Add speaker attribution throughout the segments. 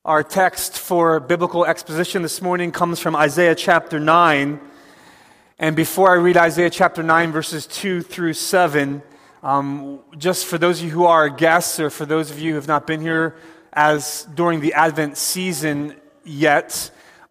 Speaker 1: Our text for biblical exposition this morning comes from Isaiah chapter 9. And before I read Isaiah chapter 9, verses 2 through 7, just for those of you who are guests or for those of you who have not been here as during the Advent season yet,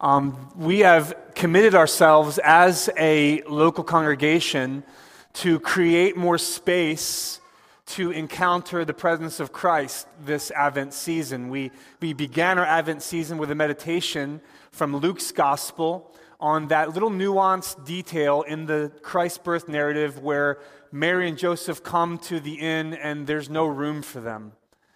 Speaker 1: we have committed ourselves as a local congregation to create more space to encounter the presence of Christ this Advent season. We began our Advent season with a meditation from Luke's Gospel on that little nuanced detail in the Christ birth narrative where Mary and Joseph come to the inn and there's no room for them.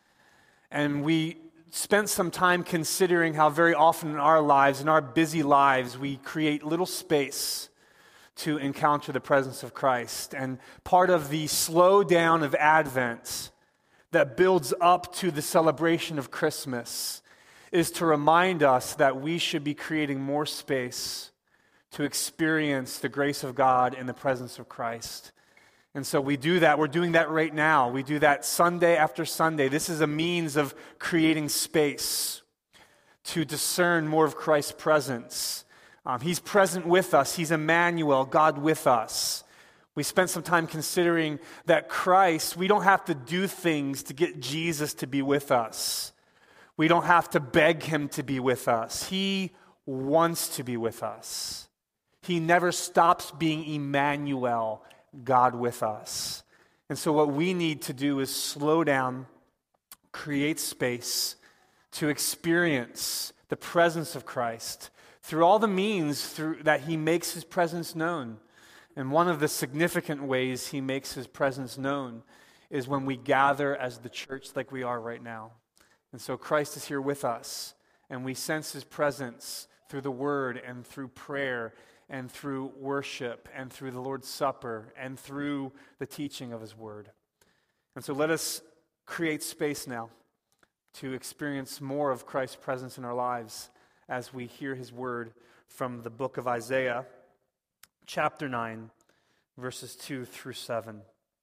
Speaker 1: And we spent some time considering how very often in our lives, in our busy lives, we create little space to encounter the presence of Christ. And part of the slowdown of Advent that builds up to the celebration of Christmas is to remind us that we should be creating more space to experience the grace of God in the presence of Christ. And so we do that. We're doing that right now. We do that Sunday after Sunday. This is a means of creating space to discern more of Christ's presence. He's present with us. He's Emmanuel, God with us. We spent some time considering that Christ, we don't have to do things to get Jesus to be with us. We don't have to beg him to be with us. He wants to be with us. He never stops being Emmanuel, God with us. And so what we need to do is slow down, create space to experience the presence of Christ through all the means through that he makes his presence known. And one of the significant ways he makes his presence known is when we gather as the church like we are right now. And so Christ is here with us, and we sense his presence through the word and through prayer and through worship and through the Lord's Supper and through the teaching of his word. And so let us create space now to experience more of Christ's presence in our lives as we hear his word from the book of Isaiah, chapter 9, verses 2 through 7.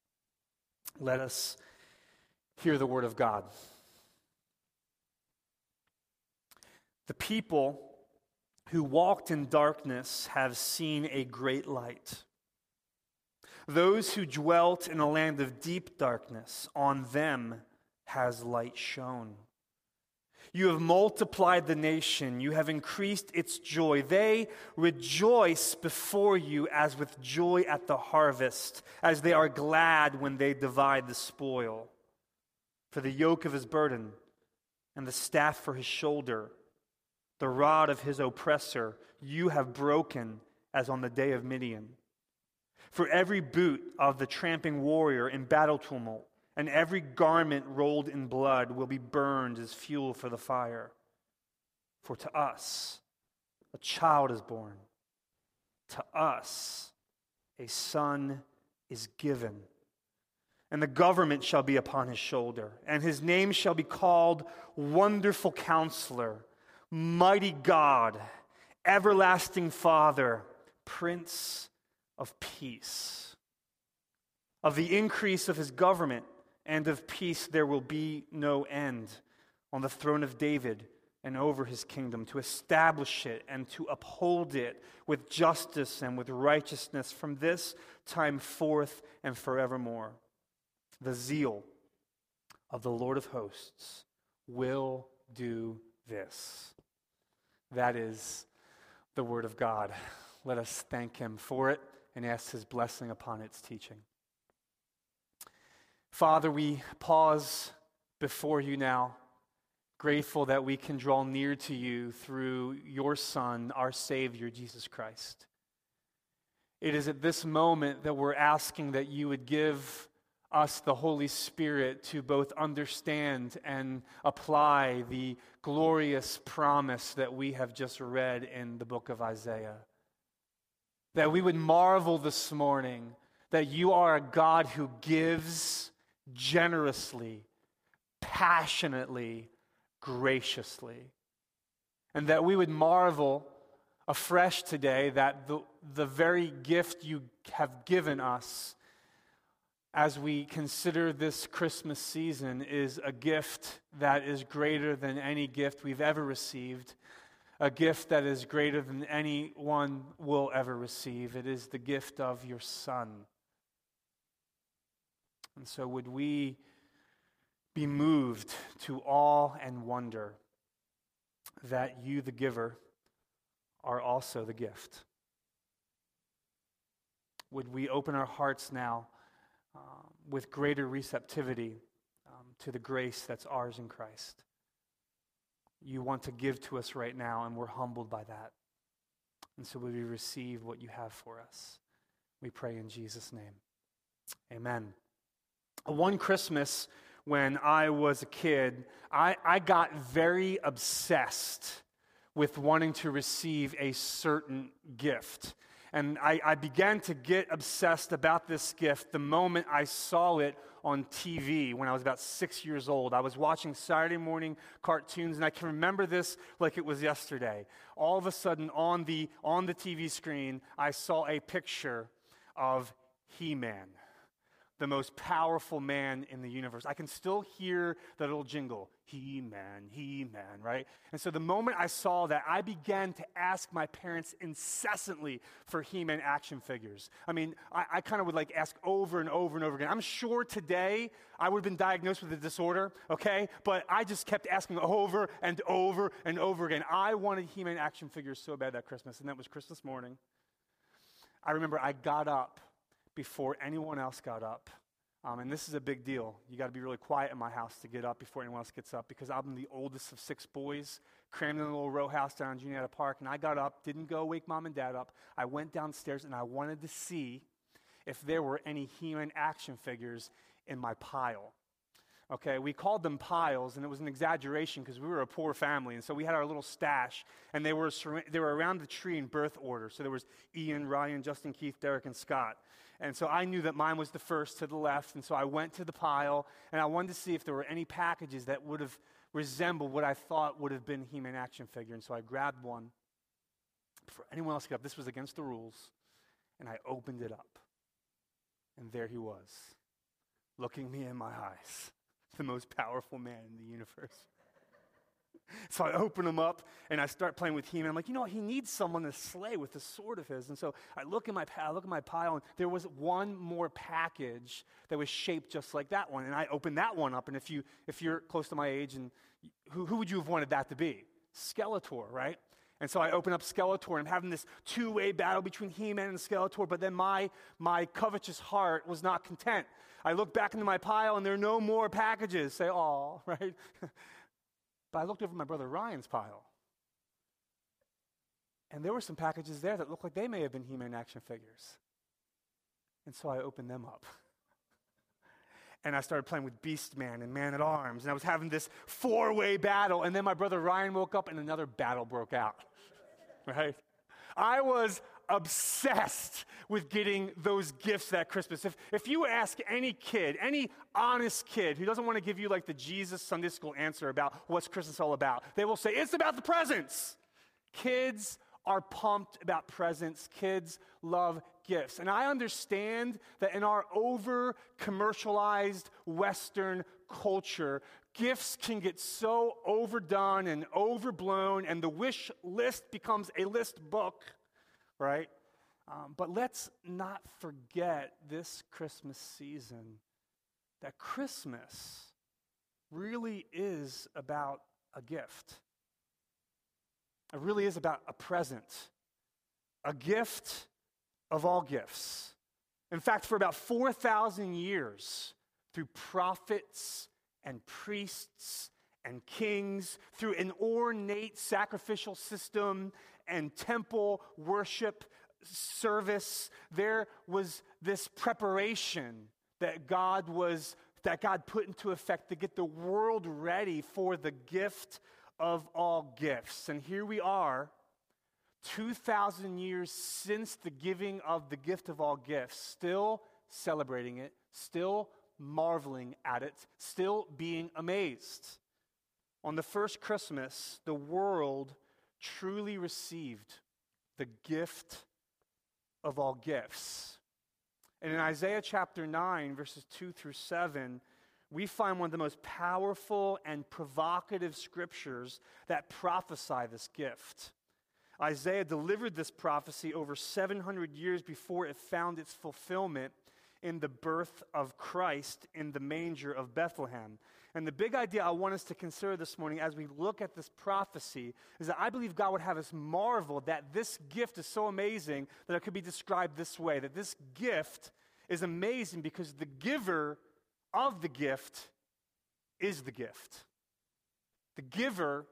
Speaker 1: Let us hear the word of God. The people who walked in darkness have seen a great light. Those who dwelt in a land of deep darkness, on them has light shone. You have multiplied the nation. You have increased its joy. They rejoice before you as with joy at the harvest, as they are glad when they divide the spoil. For the yoke of his burden and the staff for his shoulder, the rod of his oppressor, you have broken as on the day of Midian. For every boot of the tramping warrior in battle tumult, and every garment rolled in blood will be burned as fuel for the fire. For to us a child is born. To us a son is given. And the government shall be upon his shoulder. And his name shall be called Wonderful Counselor, Mighty God, Everlasting Father, Prince of Peace. Of the increase of his government and of peace there will be no end, on the throne of David and over his kingdom, to establish it and to uphold it with justice and with righteousness from this time forth and forevermore. The zeal of the Lord of hosts will do this. That is the word of God. Let us thank him for it and ask his blessing upon its teaching. Father, we pause before you now, grateful that we can draw near to you through your Son, our Savior, Jesus Christ. It is at this moment that we're asking that you would give us the Holy Spirit to both understand and apply the glorious promise that we have just read in the book of Isaiah. That we would marvel this morning that you are a God who gives generously, passionately, graciously. And that we would marvel afresh today that the very gift you have given us as we consider this Christmas season is a gift that is greater than any gift we've ever received, a gift that is greater than anyone will ever receive. It is the gift of your Son. And so would we be moved to awe and wonder that you, the giver, are also the gift? Would we open our hearts now with greater receptivity to the grace that's ours in Christ? You want to give to us right now, and we're humbled by that. And so we receive what you have for us. We pray in Jesus' name. Amen. One Christmas when I was a kid, I got very obsessed with wanting to receive a certain gift. And I began to get obsessed about this gift the moment I saw it on TV when I was about 6 years old. I was watching Saturday morning cartoons, and I can remember this like it was yesterday. All of a sudden, on the TV screen, I saw a picture of He-Man, the most powerful man in the universe. I can still hear that little jingle, He-Man, He-Man, right? And so the moment I saw that, I began to ask my parents incessantly for He-Man action figures. I mean, I kind of would like ask over and over and over again. I'm sure today I would have been diagnosed with a disorder, okay? But I just kept asking over and over and over again. I wanted He-Man action figures so bad that Christmas, and that was Christmas morning. I remember I got up before anyone else got up. And this is a big deal. You got to be really quiet in my house to get up before anyone else gets up, because I'm the oldest of 6 boys, crammed in a little row house down in Juniata Park. And I got up, didn't go wake mom and dad up. I went downstairs and I wanted to see if there were any He-Man action figures in my pile. Okay, we called them piles, and it was an exaggeration because we were a poor family, and so we had our little stash, and they were around the tree in birth order. So there was Ian, Ryan, Justin, Keith, Derek, and Scott. And so I knew that mine was the first to the left, and so I went to the pile, and I wanted to see if there were any packages that would have resembled what I thought would have been He-Man action figure. And so I grabbed one before anyone else got up. This was against the rules, and I opened it up, and there he was, looking me in my eyes. The most powerful man in the universe. So I open him up, and I start playing with He-Man. I'm like, he needs someone to slay with the sword of his. And so I look at my pile, and there was one more package that was shaped just like that one. And I opened that one up, and if you're close to my age, and who would you have wanted that to be? Skeletor, right? And so I open up Skeletor, and I'm having this two-way battle between He-Man and Skeletor, but then my covetous heart was not content. I look back into my pile, and there are no more packages. Say, aw, right? But I looked over my brother Ryan's pile, and there were some packages there that looked like they may have been He-Man action figures. And so I opened them up. And I started playing with Beast Man and Man-at-Arms, and I was having this 4-way battle, and then my brother Ryan woke up, and another battle broke out, right? I was obsessed with getting those gifts that Christmas. If you ask any kid, any honest kid who doesn't want to give you like the Jesus Sunday school answer about what's Christmas all about, they will say, it's about the presents. Kids are pumped about presents. Kids love gifts. And I understand that in our over-commercialized Western culture, gifts can get so overdone and overblown, and the wish list becomes a list book, right? But let's not forget this Christmas season that Christmas really is about a gift. It really is about a present, a gift of all gifts. In fact, for about 4,000 years, through prophets and priests and kings, through an ornate sacrificial system and temple worship service, there was this preparation that God put into effect to get the world ready for the gift of all gifts. And here we are, 2,000 years since the giving of the gift of all gifts, still celebrating it, still marveling at it, still being amazed. On the first Christmas, the world truly received the gift of all gifts. And in Isaiah chapter 9, verses 2 through 7, we find one of the most powerful and provocative scriptures that prophesy this gift. Isaiah delivered this prophecy over 700 years before it found its fulfillment in the birth of Christ in the manger of Bethlehem. And the big idea I want us to consider this morning as we look at this prophecy is that I believe God would have us marvel that this gift is so amazing that it could be described this way, that this gift is amazing because the giver of the gift is the gift. The giver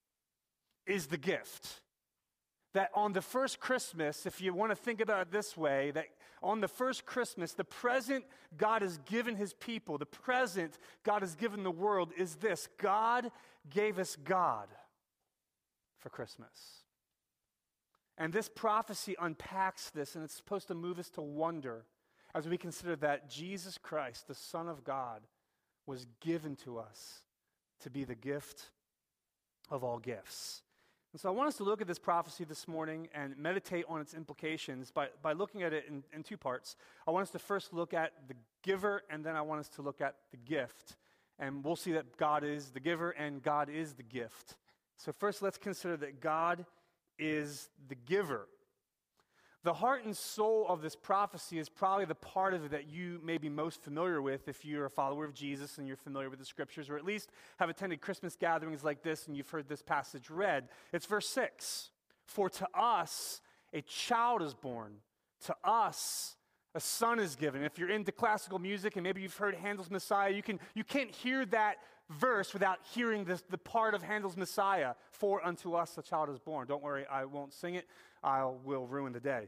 Speaker 1: is the gift. That on the first Christmas, if you want to think about it this way, that on the first Christmas, the present God has given his people, the present God has given the world is this: God gave us God for Christmas. And this prophecy unpacks this, and it's supposed to move us to wonder as we consider that Jesus Christ, the Son of God, was given to us to be the gift of all gifts. And so I want us to look at this prophecy this morning and meditate on its implications by looking at it in two parts. I want us to first look at the giver, and then I want us to look at the gift. And we'll see that God is the giver and God is the gift. So first, let's consider that God is the giver. The heart and soul of this prophecy is probably the part of it that you may be most familiar with if you're a follower of Jesus and you're familiar with the scriptures, or at least have attended Christmas gatherings like this and you've heard this passage read. It's verse 6. For to us a child is born, to us a son is given. If you're into classical music and maybe you've heard Handel's Messiah, you can't hear that verse without hearing the part of Handel's Messiah. For unto us a child is born. Don't worry, I won't sing it. I will ruin the day.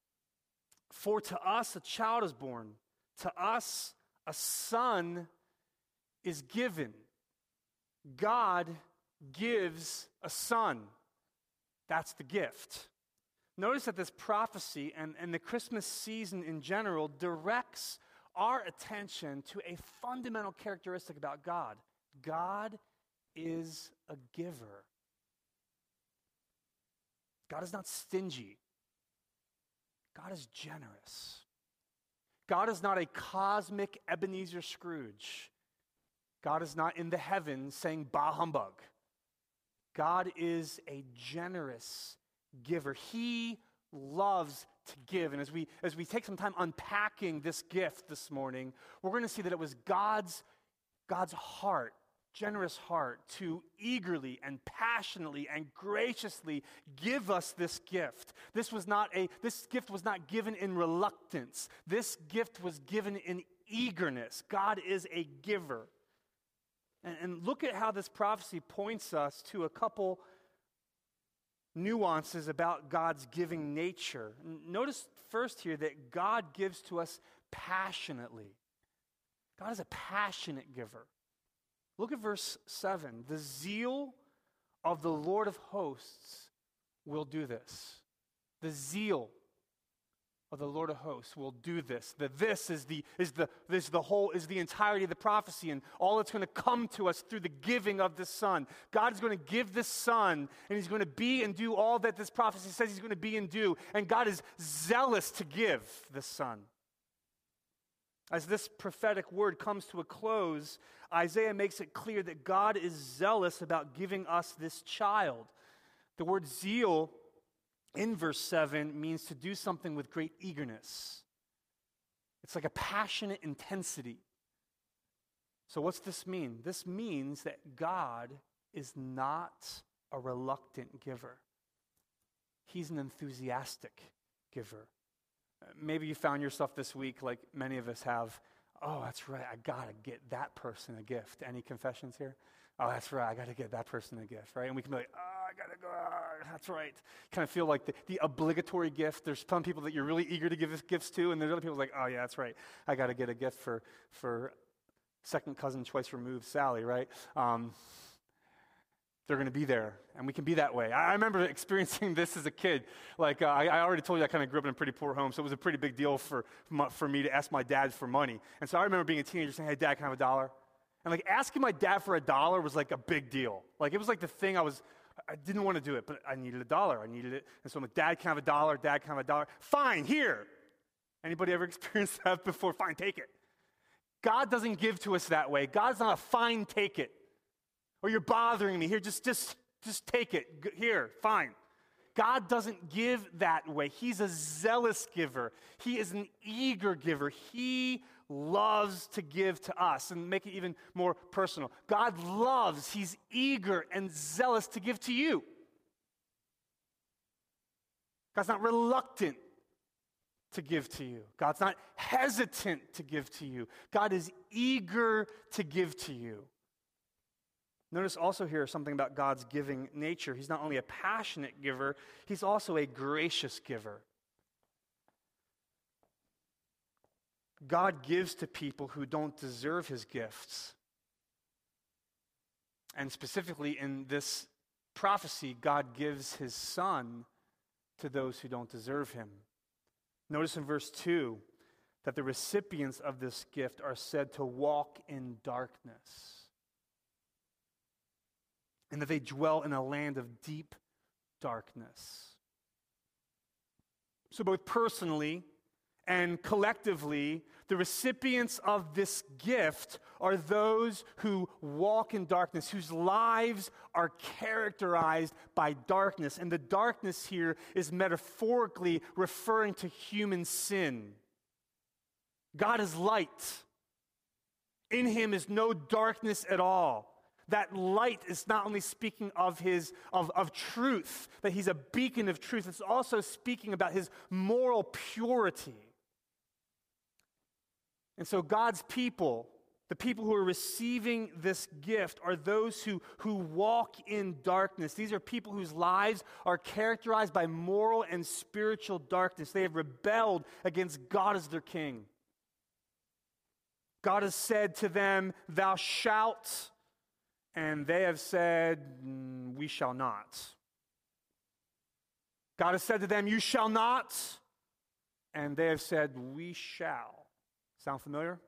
Speaker 1: For to us a child is born. To us a son is given. God gives a son. That's the gift. Notice that this prophecy and the Christmas season in general directs our attention to a fundamental characteristic about God. God is a giver. God is not stingy. God is generous. God is not a cosmic Ebenezer Scrooge. God is not in the heavens saying, bah humbug. God is a generous giver. He loves to give. And as we take some time unpacking this gift this morning, we're going to see that it was God's heart, generous heart, to eagerly and passionately and graciously give us this gift. This gift was not given in reluctance. This gift was given in eagerness. God is a giver. And look at how this prophecy points us to a couple nuances about God's giving nature. Notice first here that God gives to us passionately. God is a passionate giver. Look at verse 7. The zeal of the Lord of hosts will do this. The zeal of the Lord of hosts will do this. This is the entirety of the prophecy, and all that's going to come to us through the giving of this Son. God is going to give this Son, and He's going to be and do all that this prophecy says He's going to be and do. And God is zealous to give this Son. As this prophetic word comes to a close, Isaiah makes it clear that God is zealous about giving us this child. The word zeal in verse 7 means to do something with great eagerness. It's like a passionate intensity. So what's this mean? This means that God is not a reluctant giver. He's an enthusiastic giver. Maybe you found yourself this week, like many of us have, oh, that's right, I got to get that person a gift. Any confessions here? Oh, that's right, I got to get that person a gift, right? And we can be like, oh, I got to go, that's right. Kind of feel like the obligatory gift. There's some people that you're really eager to give gifts to, and there's other people like, oh, yeah, that's right, I got to get a gift for second cousin twice removed Sally, right? They're going to be there, and we can be that way. I remember experiencing this as a kid. Like, I already told you I kind of grew up in a pretty poor home, so it was a pretty big deal for me to ask my dad for money. And so I remember being a teenager saying, hey, Dad, can I have $1? And like asking my dad for $1 was like a big deal. Like it was like the thing I didn't want to do it, but I needed $1. I needed it. And so I'm like, Dad, can I have $1? Dad, can I have $1? Fine, here. Anybody ever experienced that before? Fine, take it. God doesn't give to us that way. God's not a fine, take it. Or you're bothering me. Here, just take it. Here, fine. God doesn't give that way. He's a zealous giver. He is an eager giver. He loves to give to us. And make it even more personal. God loves, He's eager and zealous to give to you. God's not reluctant to give to you. God's not hesitant to give to you. God is eager to give to you. Notice also here something about God's giving nature. He's not only a passionate giver, He's also a gracious giver. God gives to people who don't deserve His gifts. And specifically in this prophecy, God gives His Son to those who don't deserve Him. Notice in verse 2 that the recipients of this gift are said to walk in darkness, and that they dwell in a land of deep darkness. So both personally and collectively, the recipients of this gift are those who walk in darkness, whose lives are characterized by darkness. And the darkness here is metaphorically referring to human sin. God is light. In Him is no darkness at all. That light is not only speaking of of truth, that He's a beacon of truth, it's also speaking about His moral purity. And so God's people, the people who are receiving this gift, are those who walk in darkness. These are people whose lives are characterized by moral and spiritual darkness. They have rebelled against God as their king. God has said to them, "Thou shalt," and they have said, "We shall not." God has said to them, "You shall not," and they have said, "We shall." Sound familiar?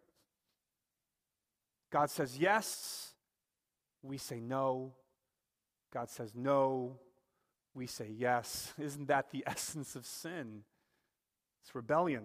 Speaker 1: God says yes, we say no. God says no, we say yes. Isn't that the essence of sin? It's rebellion.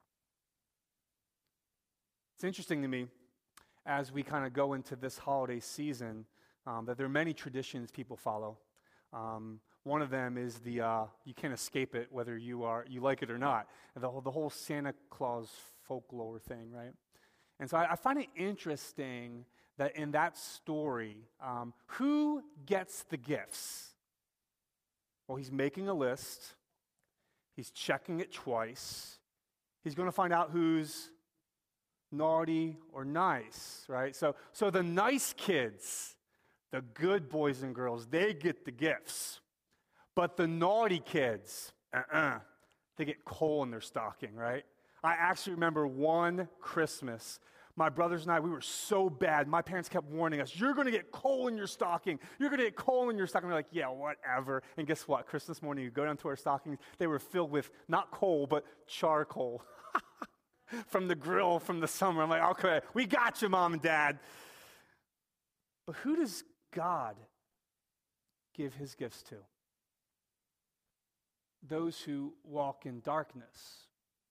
Speaker 1: It's interesting to me as we kind of go into this holiday season that there are many traditions people follow. One of them is you can't escape it whether you like it or not. The whole Santa Claus folklore thing, right? And so I find it interesting that in that story, who gets the gifts? Well, he's making a list. He's checking it twice. He's going to find out who's naughty or nice, right? So the nice kids, the good boys and girls, they get the gifts. But the naughty kids, they get coal in their stocking, right? I actually remember one Christmas, my brothers and I, we were so bad. My parents kept warning us, "You're going to get coal in your stocking. You're going to get coal in your stocking." We're like, "Yeah, whatever." And guess what? Christmas morning, you go down to our stockings, they were filled with not coal, but charcoal from the grill from the summer. I'm like, "Okay, we got you, Mom and Dad." But who does God give His gifts to? Those who walk in darkness.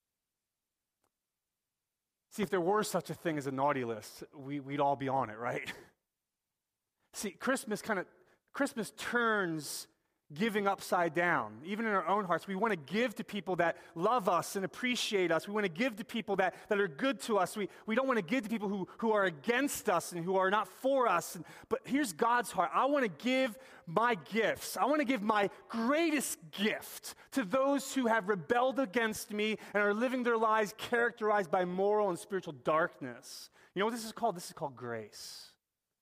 Speaker 1: See, if there were such a thing as a naughty list, we'd all be on it, right? See, Christmas turns giving upside down. Even in our own hearts, we want to give to people that love us and appreciate us. We want to give to people that are good to us. We don't want to give to people who are against us and who are not for us. But here's God's heart. I want to give my gifts. I want to give my greatest gift to those who have rebelled against me and are living their lives characterized by moral and spiritual darkness. You know what this is called? This is called grace.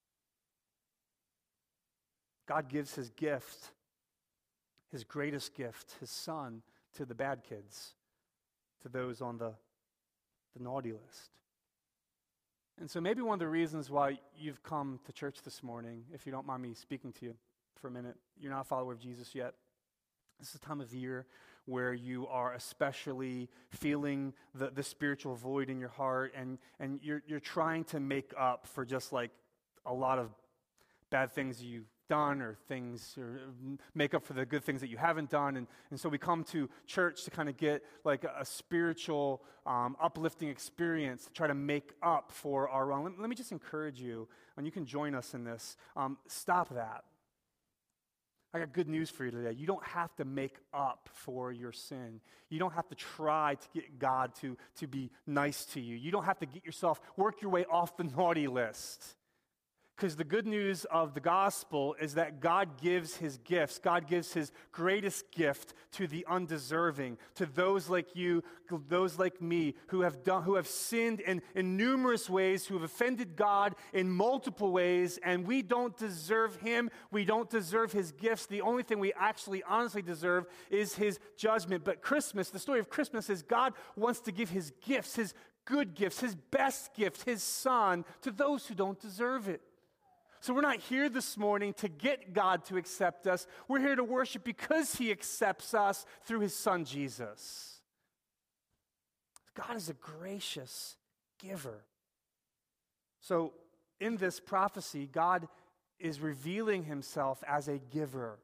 Speaker 1: God gives His gift, His greatest gift, His Son, to the bad kids, to those on the naughty list. And so maybe one of the reasons why you've come to church this morning, if you don't mind me speaking to you for a minute, you're not a follower of Jesus yet. This is a time of year where you are especially feeling the spiritual void in your heart, and you're trying to make up for just like a lot of bad things you've done or things or make up for the good things that you haven't done. And so we come to church to kind of get like a spiritual uplifting experience to try to make up for our wrong. Let me just encourage you, and you can join us in this. Stop that. I got good news for you today. You don't have to make up for your sin. You don't have to try to get God to be nice to you. You don't have to work your way off the naughty list. Because the good news of the gospel is that God gives his gifts. God gives his greatest gift to the undeserving, to those like you, those like me, who have sinned in numerous ways, who have offended God in multiple ways, and we don't deserve him. We don't deserve his gifts. The only thing we actually honestly deserve is his judgment. But Christmas, the story of Christmas is God wants to give his gifts, his good gifts, his best gift, his son, to those who don't deserve it. So we're not here this morning to get God to accept us. We're here to worship because he accepts us through his son, Jesus. God is a gracious giver. So in this prophecy, God is revealing himself as a giver.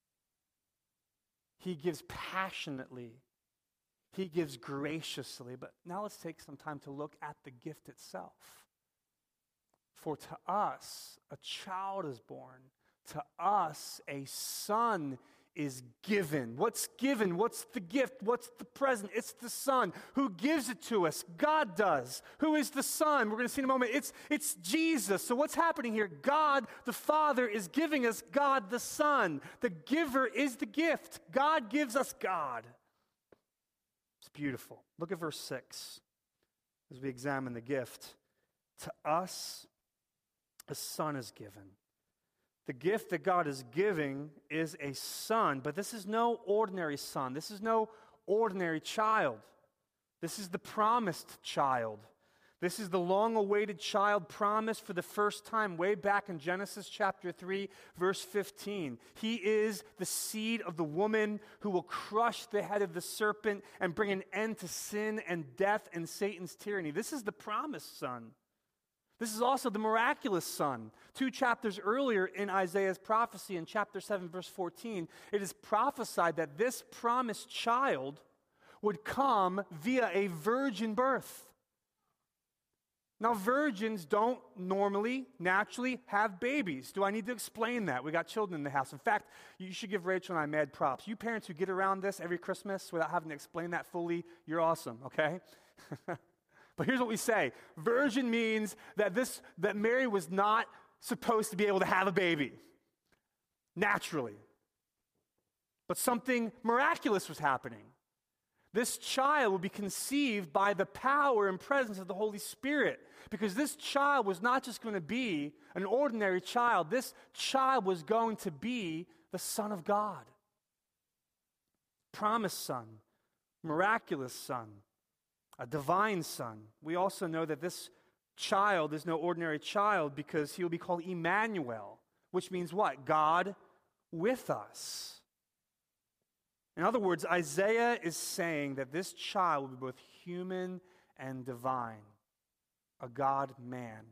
Speaker 1: He gives passionately. He gives graciously. But now let's take some time to look at the gift itself. For to us, a child is born. To us, a son is given. What's given? What's the gift? What's the present? It's the Son. Who gives it to us? God does. Who is the Son? We're going to see in a moment. It's Jesus. So what's happening here? God, the Father, is giving us God, the Son. The giver is the gift. God gives us God. It's beautiful. Look at verse 6 as we examine the gift. To us, a son is given. The gift that God is giving is a son, but this is no ordinary son. This is no ordinary child. This is the promised child. This is the long-awaited child promised for the first time way back in Genesis chapter 3, verse 15. He is the seed of the woman who will crush the head of the serpent and bring an end to sin and death and Satan's tyranny. This is the promised son. This is also the miraculous son. 2 chapters earlier in Isaiah's prophecy, in chapter 7, verse 14, it is prophesied that this promised child would come via a virgin birth. Now, virgins don't normally, naturally have babies. Do I need to explain that? We got children in the house. In fact, you should give Rachel and I mad props. You parents who get around this every Christmas without having to explain that fully, you're awesome, okay? But here's what we say. Virgin means that Mary was not supposed to be able to have a baby naturally. But something miraculous was happening. This child would be conceived by the power and presence of the Holy Spirit, because this child was not just going to be an ordinary child. This child was going to be the Son of God. Promised Son, miraculous Son, a divine Son. We also know that this child is no ordinary child because he will be called Emmanuel, which means what? God with us. In other words, Isaiah is saying that this child will be both human and divine, a God-man.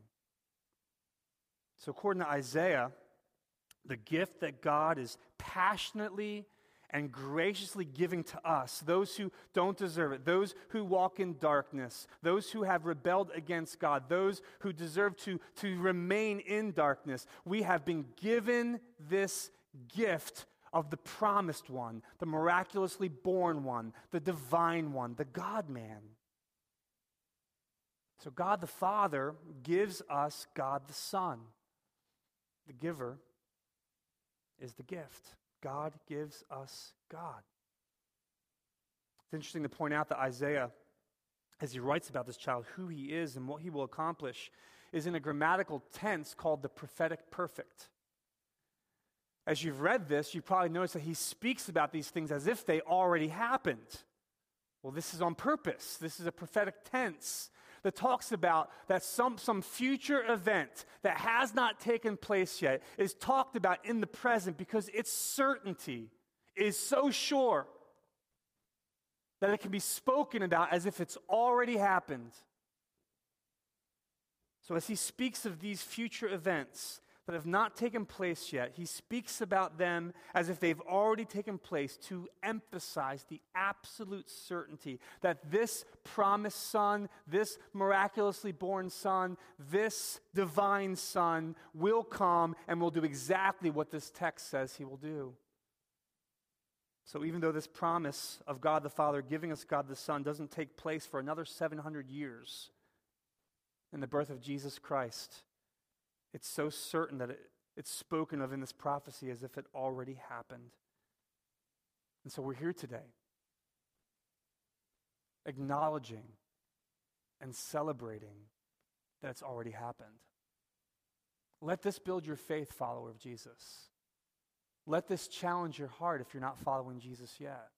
Speaker 1: So according to Isaiah, the gift that God is passionately and graciously giving to us, those who don't deserve it, those who walk in darkness, those who have rebelled against God, those who deserve to remain in darkness, we have been given this gift of the promised one, the miraculously born one, the divine one, the God-man. So God the Father gives us God the Son. The giver is the gift. God gives us God. It's interesting to point out that Isaiah, as he writes about this child, who he is and what he will accomplish, is in a grammatical tense called the prophetic perfect. As you've read this, you probably noticed that he speaks about these things as if they already happened. Well, this is on purpose. This is a prophetic tense that talks about that some future event that has not taken place yet is talked about in the present because its certainty is so sure that it can be spoken about as if it's already happened. So as he speaks of these future events, that have not taken place yet. He speaks about them as if they've already taken place to emphasize the absolute certainty that this promised Son, this miraculously born Son, this divine Son will come and will do exactly what this text says he will do. So even though this promise of God the Father giving us God the Son doesn't take place for another 700 years in the birth of Jesus Christ, it's so certain that it's spoken of in this prophecy as if it already happened. And so we're here today, acknowledging and celebrating that it's already happened. Let this build your faith, follower of Jesus. Let this challenge your heart if you're not following Jesus yet.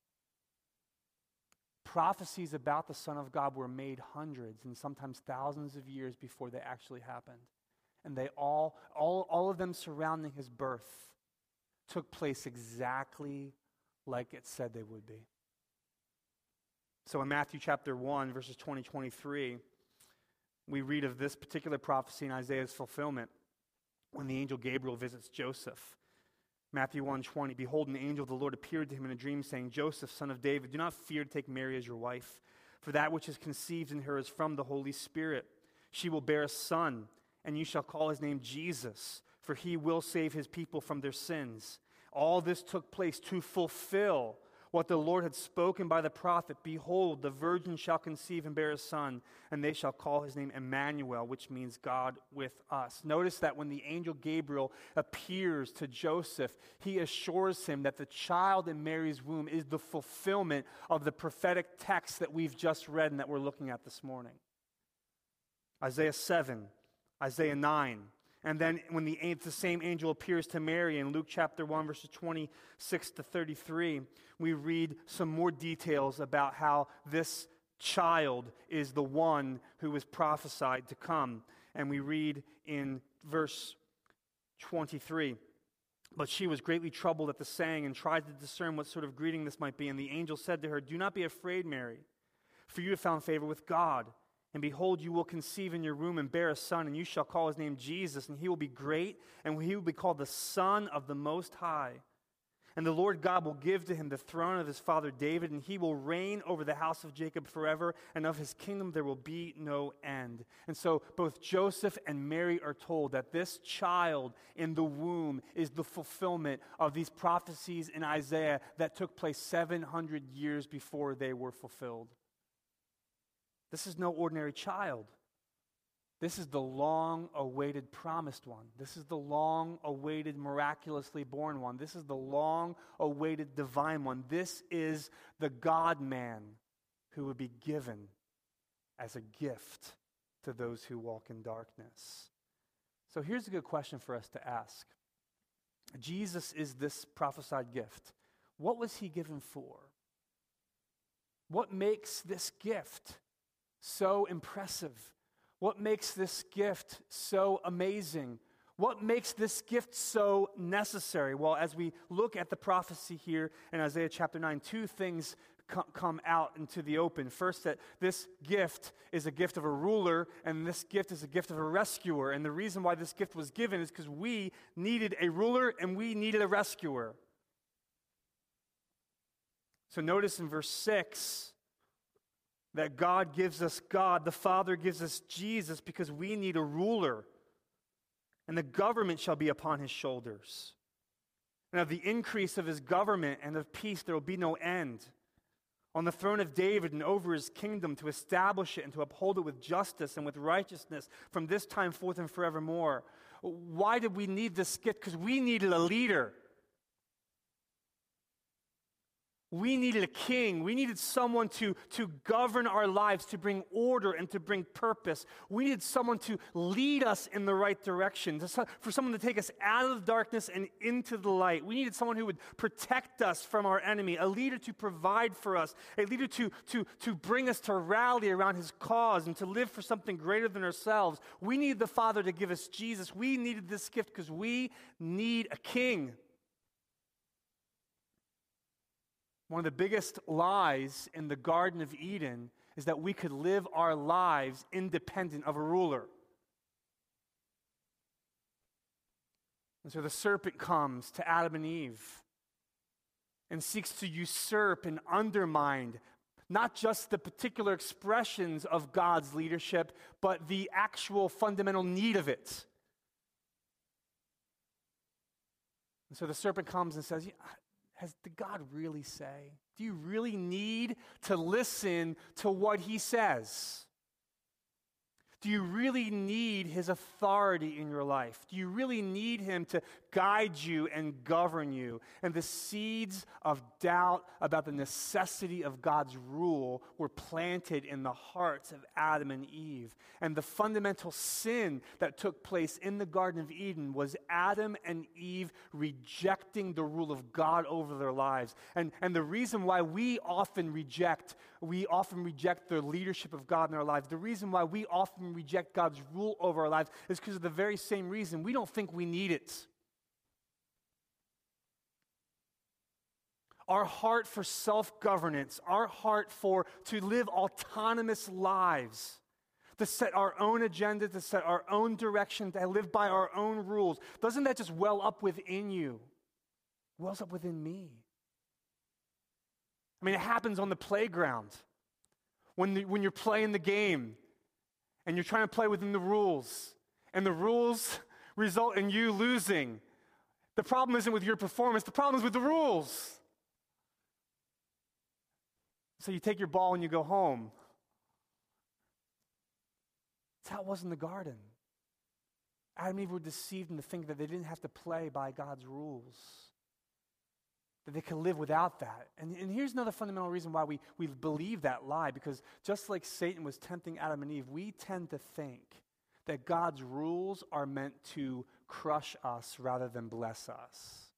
Speaker 1: Prophecies about the Son of God were made hundreds and sometimes thousands of years before they actually happened. And they all of them surrounding his birth took place exactly like it said they would be. So in Matthew chapter 1, verses 20-23, we read of this particular prophecy in Isaiah's fulfillment when the angel Gabriel visits Joseph. Matthew 1:20, behold, an angel of the Lord appeared to him in a dream, saying, Joseph, son of David, do not fear to take Mary as your wife, for that which is conceived in her is from the Holy Spirit. She will bear a son, and you shall call his name Jesus, for he will save his people from their sins. All this took place to fulfill what the Lord had spoken by the prophet. Behold, the virgin shall conceive and bear a son, and they shall call his name Emmanuel, which means God with us. Notice that when the angel Gabriel appears to Joseph, he assures him that the child in Mary's womb is the fulfillment of the prophetic text that we've just read and that we're looking at this morning. Isaiah 7, Isaiah 9. And then when the same angel appears to Mary in Luke chapter 1, verses 26-33, we read some more details about how this child is the one who was prophesied to come. And we read in verse 23, but she was greatly troubled at the saying and tried to discern what sort of greeting this might be. And the angel said to her, do not be afraid, Mary, for you have found favor with God. And behold, you will conceive in your womb and bear a son, and you shall call his name Jesus, and he will be great, and he will be called the Son of the Most High. And the Lord God will give to him the throne of his father David, and he will reign over the house of Jacob forever, and of his kingdom there will be no end. And so both Joseph and Mary are told that this child in the womb is the fulfillment of these prophecies in Isaiah that took place 700 years before they were fulfilled. This is no ordinary child. This is the long-awaited promised one. This is the long-awaited miraculously born one. This is the long-awaited divine one. This is the God-man who would be given as a gift to those who walk in darkness. So here's a good question for us to ask. Jesus is this prophesied gift. What was he given for? What makes this gift so impressive? What makes this gift so amazing? What makes this gift so necessary? Well, as we look at the prophecy here in Isaiah chapter 9, two things come out into the open. First, that this gift is a gift of a ruler, and this gift is a gift of a rescuer. And the reason why this gift was given is because we needed a ruler and we needed a rescuer. So notice in verse 6, that God gives us God, the Father gives us Jesus because we need a ruler. And the government shall be upon his shoulders. And of the increase of his government and of peace there will be no end. On the throne of David and over his kingdom, to establish it and to uphold it with justice and with righteousness from this time forth and forevermore. Why did we need this gift? Because we needed a leader. We needed a king. We needed someone to govern our lives, to bring order and to bring purpose. We needed someone to lead us in the right direction, for someone to take us out of the darkness and into the light. We needed someone who would protect us from our enemy, a leader to provide for us, a leader to bring us to rally around his cause and to live for something greater than ourselves. We needed the Father to give us Jesus. We needed this gift because we need a king. One of the biggest lies in the Garden of Eden is that we could live our lives independent of a ruler. And so the serpent comes to Adam and Eve and seeks to usurp and undermine not just the particular expressions of God's leadership, but the actual fundamental need of it. And so the serpent comes and says, did God really say? Do you really need to listen to what he says? Do you really need his authority in your life? Do you really need him to guide you and govern you? And the seeds of doubt about the necessity of God's rule were planted in the hearts of Adam and Eve. And the fundamental sin that took place in the Garden of Eden was Adam and Eve rejecting the rule of God over their lives. And the reason why we often reject the leadership of God in our lives, the reason why we often reject God's rule over our lives is because of the very same reason. We don't think we need it. Our heart for self-governance, our heart to live autonomous lives, to set our own agenda, to set our own direction, to live by our own rules, doesn't that just well up within you? It wells up within me. I mean, it happens on the playground when you're playing the game and you're trying to play within the rules, and the rules result in you losing. The problem isn't with your performance, the problem is with the rules. So you take your ball and you go home. That's how it was in the garden. Adam and Eve were deceived into thinking that they didn't have to play by God's rules, that they could live without that. And here's another fundamental reason why we believe that lie, because just like Satan was tempting Adam and Eve, we tend to think that God's rules are meant to crush us rather than bless us.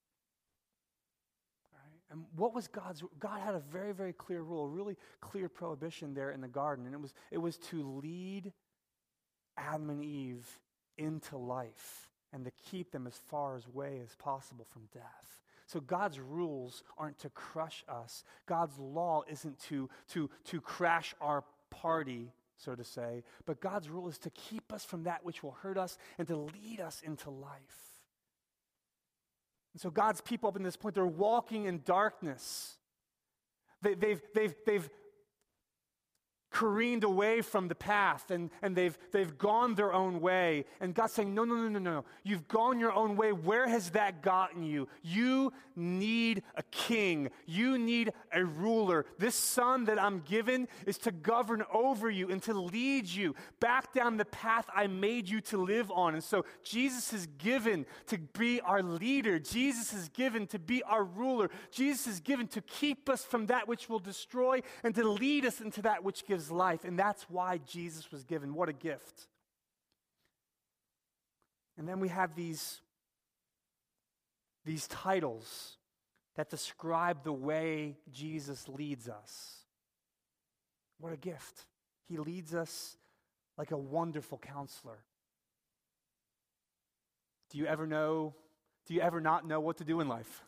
Speaker 1: Right? And what was God had a very, very clear rule, a really clear prohibition there in the garden, and it was to lead Adam and Eve into life and to keep them as far away as possible from death. So God's rules aren't to crush us. God's law isn't to crash our party, so to say, but God's rule is to keep us from that which will hurt us and to lead us into life. And so God's people up in this point, they're walking in darkness. They've careened away from the path and they've gone their own way. And God's saying, no. You've gone your own way. Where has that gotten you? You need a king. You need a ruler. This son that I'm given is to govern over you and to lead you back down the path I made you to live on. And so Jesus is given to be our leader. Jesus is given to be our ruler. Jesus is given to keep us from that which will destroy and to lead us into that which gives life. And that's why Jesus was given. What a gift. And then we have these titles that describe the way Jesus leads us. What a gift. He leads us like a wonderful counselor. Do you ever not know what to do in life?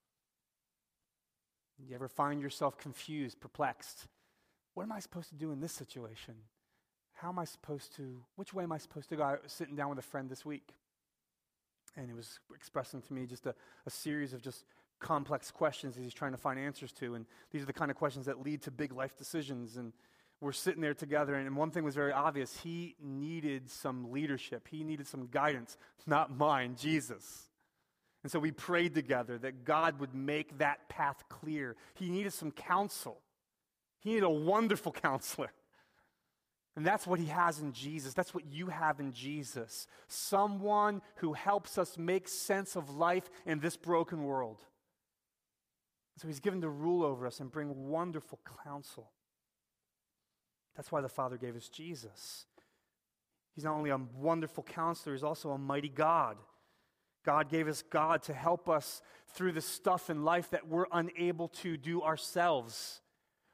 Speaker 1: Do you ever find yourself confused, perplexed? What am I supposed to do in this situation? Which way am I supposed to go? I was sitting down with a friend this week, and he was expressing to me just a series of just complex questions that he's trying to find answers to, and these are the kind of questions that lead to big life decisions, and we're sitting there together, and one thing was very obvious. He needed some leadership. He needed some guidance, not mine, Jesus. And so we prayed together that God would make that path clear. He needed some counsel. He needed a wonderful counselor. And that's what he has in Jesus. That's what you have in Jesus. Someone who helps us make sense of life in this broken world. So he's given to rule over us and bring wonderful counsel. That's why the Father gave us Jesus. He's not only a wonderful counselor, he's also a mighty God. God gave us God to help us through the stuff in life that we're unable to do ourselves.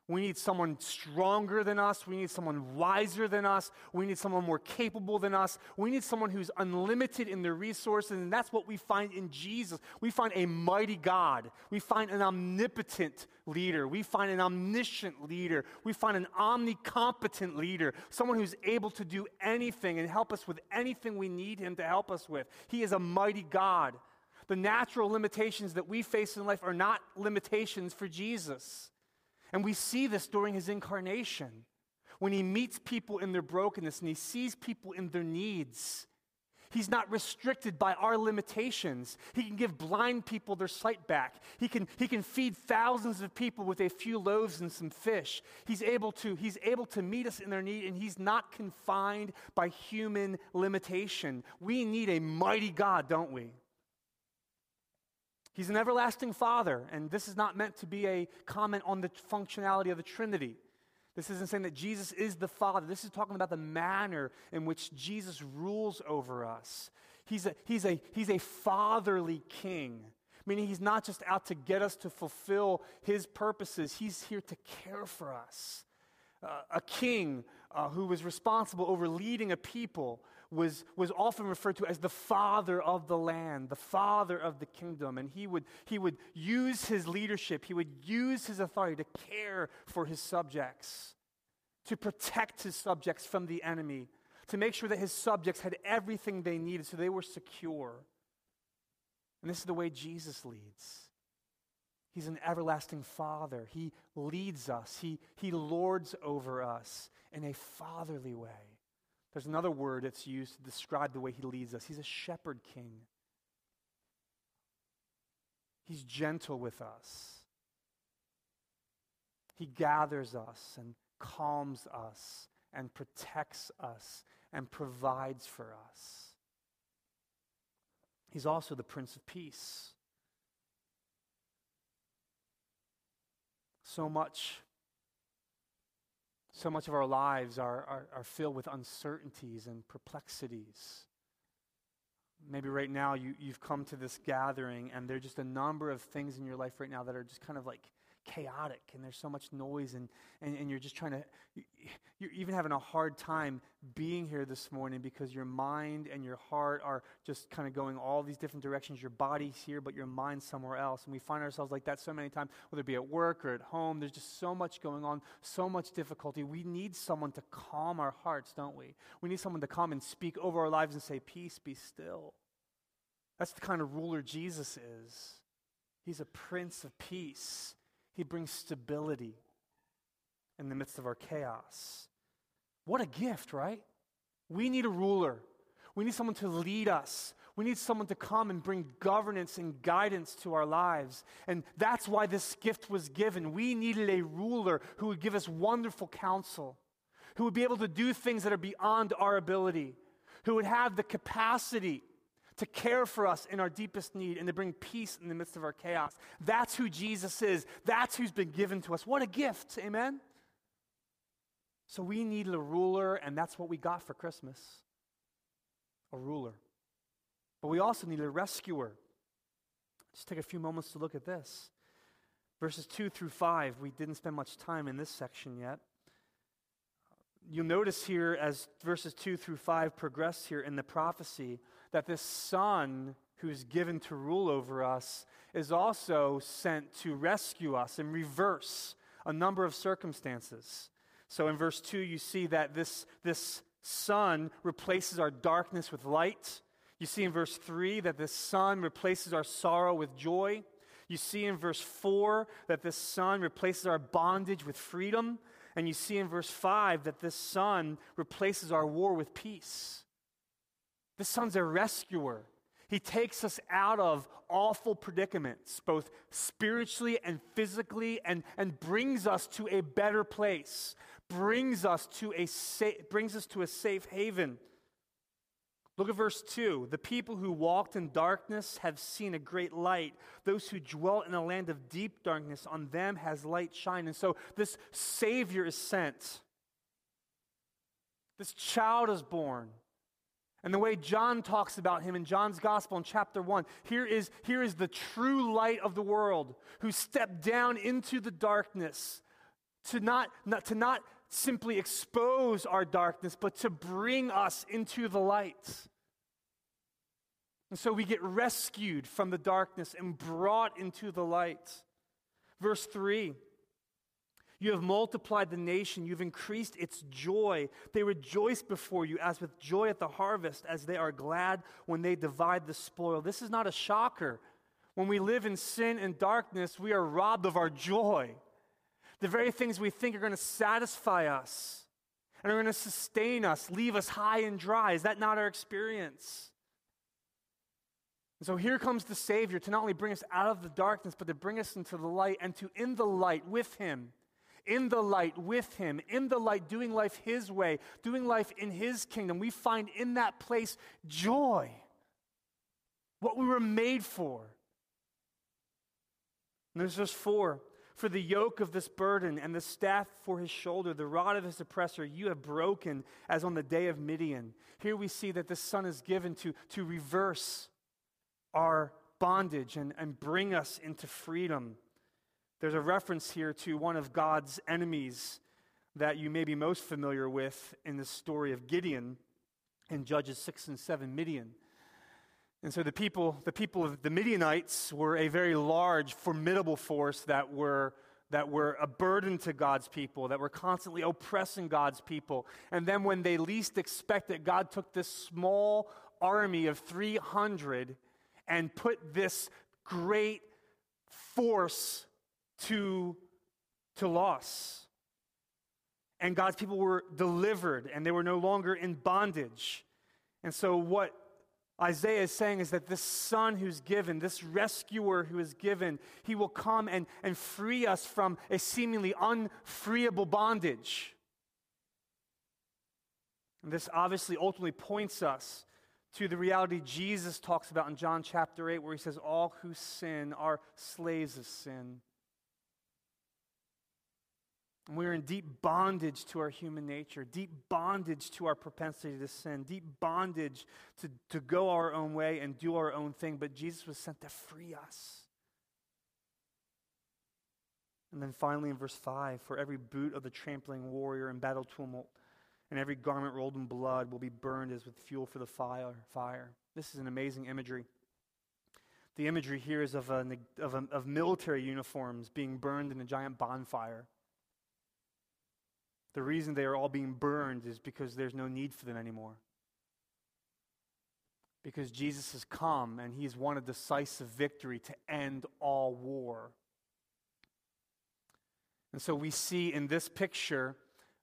Speaker 1: We need someone stronger than us. We need someone wiser than us. We need someone more capable than us. We need someone who's unlimited in their resources, and that's what we find in Jesus. We find a mighty God. We find an omnipotent leader. We find an omniscient leader. We find an omnicompetent leader, someone who's able to do anything and help us with anything we need him to help us with. He is a mighty God. The natural limitations that we face in life are not limitations for Jesus. And we see this during his incarnation, when he meets people in their brokenness and he sees people in their needs. He's not restricted by our limitations. He can give blind people their sight back. He can feed thousands of people with a few loaves and some fish. He's able to meet us in their need, and he's not confined by human limitation. We need a mighty God, don't we? He's an everlasting Father, and this is not meant to be a comment on the functionality of the Trinity. This isn't saying that Jesus is the Father. This is talking about the manner in which Jesus rules over us. He's a fatherly king, meaning he's not just out to get us to fulfill his purposes. He's here to care for us. A king who was responsible over leading a people was often referred to as the father of the land, the father of the kingdom. And he would use his leadership, he would use his authority to care for his subjects, to protect his subjects from the enemy, to make sure that his subjects had everything they needed so they were secure. And this is the way Jesus leads. He's an everlasting Father. He leads us. He lords over us in a fatherly way. There's another word that's used to describe the way he leads us. He's a shepherd king. He's gentle with us. He gathers us and calms us and protects us and provides for us. He's also the Prince of Peace. So much of our lives are filled with uncertainties and perplexities. Maybe right now you've come to this gathering and there are just a number of things in your life right now that are just kind of like chaotic, and there's so much noise, and you're just you're even having a hard time being here this morning because your mind and your heart are just kind of going all these different directions. Your body's here, but your mind's somewhere else. And we find ourselves like that so many times, whether it be at work or at home. There's just so much going on, so much difficulty. We need someone to calm our hearts, don't we? We need someone to come and speak over our lives and say, "Peace, be still." That's the kind of ruler Jesus is. He's a Prince of Peace. He brings stability in the midst of our chaos. What a gift, right? We need a ruler. We need someone to lead us. We need someone to come and bring governance and guidance to our lives. And that's why this gift was given. We needed a ruler who would give us wonderful counsel, who would be able to do things that are beyond our ability, who would have the capacity to care for us in our deepest need and to bring peace in the midst of our chaos. That's who Jesus is. That's who's been given to us. What a gift, amen? So we needed a ruler, and that's what we got for Christmas, a ruler. But we also needed a rescuer. Just take a few moments to look at this. Verses 2 through 5, we didn't spend much time in this section yet. You'll notice here as verses 2 through 5 progress here in the prophecy that this Son who's given to rule over us is also sent to rescue us and reverse a number of circumstances. So in verse 2 you see that this Son replaces our darkness with light. You see in verse 3 that this Son replaces our sorrow with joy. You see in verse 4 that this Son replaces our bondage with freedom. And you see in verse 5 that this Son replaces our war with peace. This Son's a rescuer. He takes us out of awful predicaments, both spiritually and physically, and brings us to a better place, brings us to a safe haven. Look at verse 2. The people who walked in darkness have seen a great light. Those who dwelt in a land of deep darkness, on them has light shined. And so this Savior is sent. This child is born. And the way John talks about him in John's Gospel in chapter 1, here is the true light of the world who stepped down into the darkness to not simply expose our darkness, but to bring us into the light. And so we get rescued from the darkness and brought into the light. Verse 3, you have multiplied the nation, you've increased its joy. They rejoice before you as with joy at the harvest, as they are glad when they divide the spoil. This is not a shocker. When we live in sin and darkness, we are robbed of our joy. The very things we think are going to satisfy us and are going to sustain us, leave us high and dry. Is that not our experience? And so here comes the Savior to not only bring us out of the darkness, but to bring us into the light, and to in the light with Him, in the light with Him, in the light doing life His way, doing life in His kingdom. We find in that place joy, what we were made for. And there's verse 4. For the yoke of this burden and the staff for his shoulder, the rod of his oppressor, you have broken as on the day of Midian. Here we see that the Son is given to reverse our bondage and bring us into freedom. There's a reference here to one of God's enemies that you may be most familiar with in the story of Gideon in Judges 6 and 7, Midian. And so the people of the Midianites were a very large, formidable force that were a burden to God's people, that were constantly oppressing God's people. And then when they least expected, God took this small army of 300 and put this great force to loss. And God's people were delivered, and they were no longer in bondage. And so what Isaiah is saying is that this Son who's given, this rescuer who is given, He will come and free us from a seemingly unfreeable bondage. And this obviously ultimately points us to the reality Jesus talks about in John chapter 8, where He says, all who sin are slaves of sin. And we are in deep bondage to our human nature, deep bondage to our propensity to sin, deep bondage to go our own way and do our own thing. But Jesus was sent to free us. And then finally in verse 5, for every boot of the trampling warrior in battle tumult and every garment rolled in blood will be burned as with fuel for the fire. This is an amazing imagery. The imagery here is of military uniforms being burned in a giant bonfire. The reason they are all being burned is because there's no need for them anymore. Because Jesus has come and He's won a decisive victory to end all war. And so we see in this picture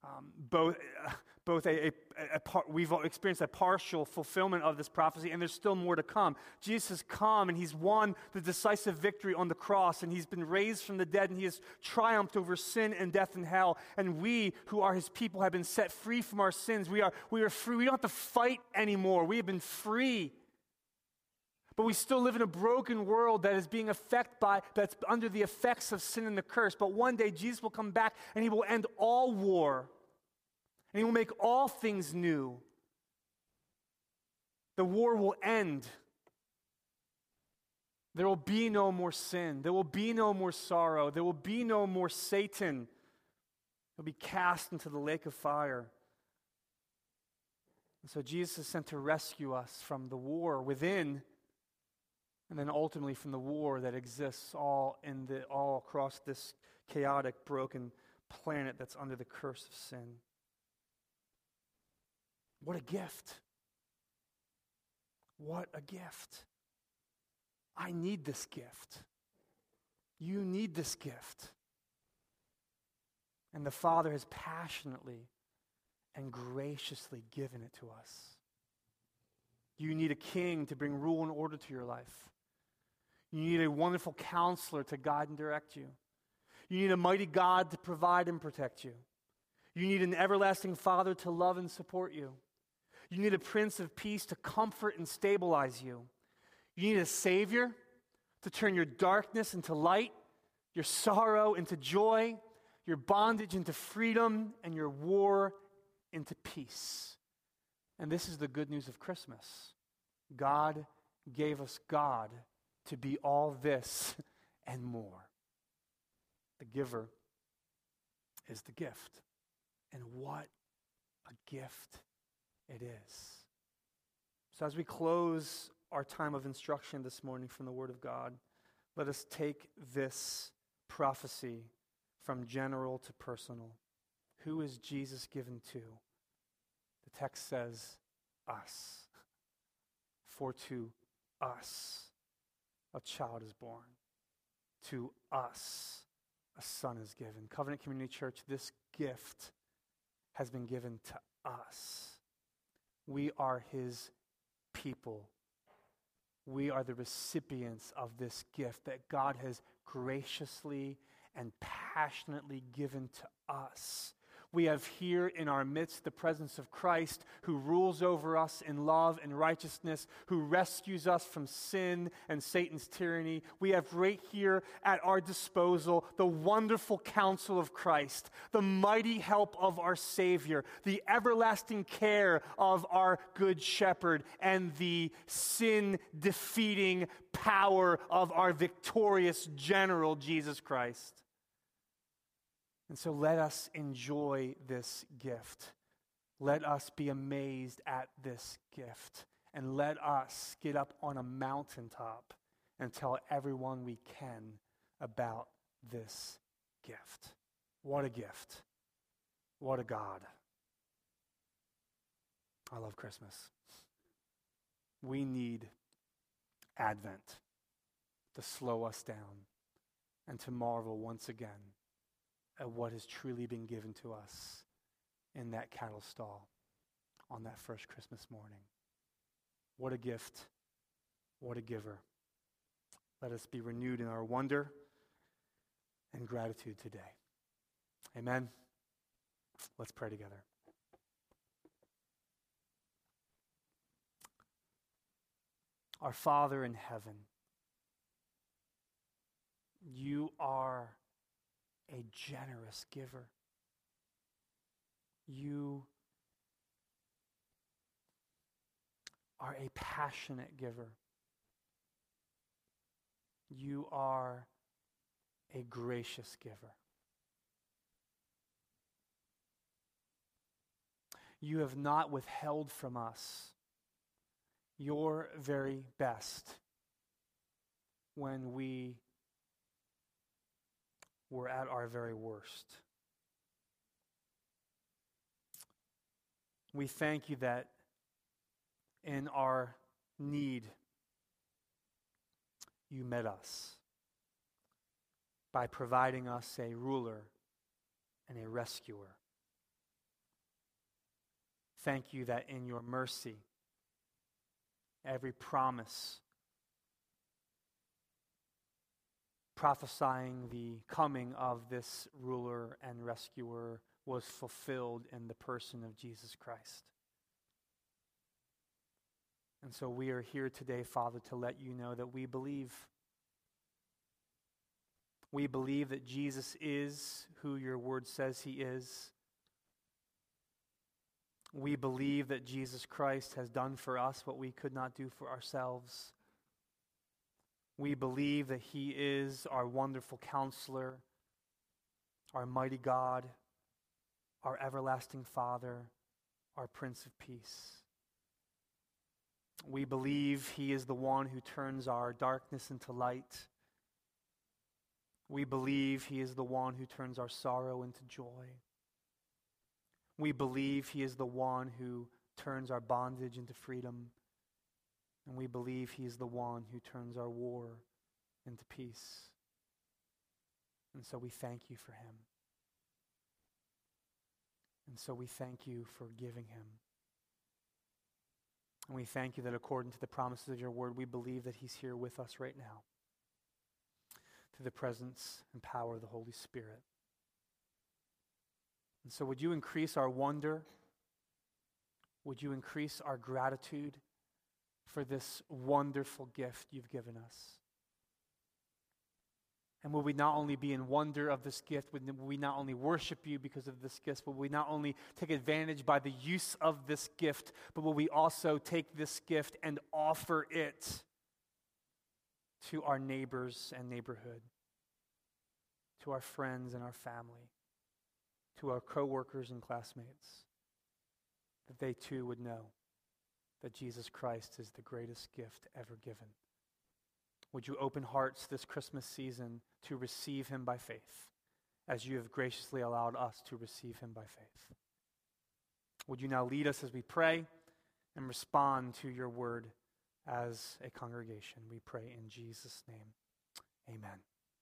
Speaker 1: we've experienced a partial fulfillment of this prophecy, and there's still more to come. Jesus has come and He's won the decisive victory on the cross, and He's been raised from the dead, and He has triumphed over sin and death and hell. And we, who are His people, have been set free from our sins. We are free. We don't have to fight anymore. We have been free. But we still live in a broken world that is being that's under the effects of sin and the curse. But one day Jesus will come back and He will end all war. And He will make all things new. The war will end. There will be no more sin. There will be no more sorrow. There will be no more Satan. He'll be cast into the lake of fire. And so Jesus is sent to rescue us from the war within, and then ultimately from the war that exists all across this chaotic, broken planet that's under the curse of sin. What a gift. What a gift. I need this gift. You need this gift. And the Father has passionately and graciously given it to us. You need a king to bring rule and order to your life. You need a wonderful counselor to guide and direct you. You need a mighty God to provide and protect you. You need an everlasting Father to love and support you. You need a Prince of Peace to comfort and stabilize you. You need a Savior to turn your darkness into light, your sorrow into joy, your bondage into freedom, and your war into peace. And this is the good news of Christmas. God gave us God to be all this and more. The giver is the gift. And what a gift it is. So as we close our time of instruction this morning from the Word of God, let us take this prophecy from general to personal. Who is Jesus given to? The text says, us. For to us a child is born. To us a son is given. Covenant Community Church, this gift has been given to us. We are his people. We are the recipients of this gift that God has graciously and passionately given to us. We have here in our midst the presence of Christ, who rules over us in love and righteousness, who rescues us from sin and Satan's tyranny. We have right here at our disposal the wonderful counsel of Christ, the mighty help of our Savior, the everlasting care of our Good Shepherd, and the sin-defeating power of our victorious general, Jesus Christ. And so let us enjoy this gift. Let us be amazed at this gift. And let us get up on a mountaintop and tell everyone we can about this gift. What a gift. What a God. I love Christmas. We need Advent to slow us down and to marvel once again at what has truly been given to us in that cattle stall on that first Christmas morning. What a gift. What a giver. Let us be renewed in our wonder and gratitude today. Amen. Let's pray together. Our Father in heaven, you are a generous giver. You are a passionate giver. You are a gracious giver. You have not withheld from us your very best when we were at our very worst. We thank you that in our need, you met us by providing us a ruler and a rescuer. Thank you that in your mercy, every promise prophesying the coming of this ruler and rescuer was fulfilled in the person of Jesus Christ. And so we are here today, Father, to let you know that we believe. We believe that Jesus is who your word says he is. We believe that Jesus Christ has done for us what we could not do for ourselves. We believe that he is our wonderful counselor, our mighty God, our everlasting Father, our Prince of Peace. We believe he is the one who turns our darkness into light. We believe he is the one who turns our sorrow into joy. We believe he is the one who turns our bondage into freedom. And we believe he is the one who turns our war into peace. And so we thank you for him. And so we thank you for giving him. And we thank you that according to the promises of your word, we believe that he's here with us right now through the presence and power of the Holy Spirit. And so would you increase our wonder? Would you increase our gratitude for this wonderful gift you've given us? And will we not only be in wonder of this gift, will we not only worship you because of this gift, but will we not only take advantage by the use of this gift, but will we also take this gift and offer it to our neighbors and neighborhood, to our friends and our family? to our coworkers and classmates, that they too would know that Jesus Christ is the greatest gift ever given. Would you open hearts this Christmas season to receive him by faith, as you have graciously allowed us to receive him by faith? Would you now lead us as we pray and respond to your word as a congregation? We pray in Jesus' name. Amen.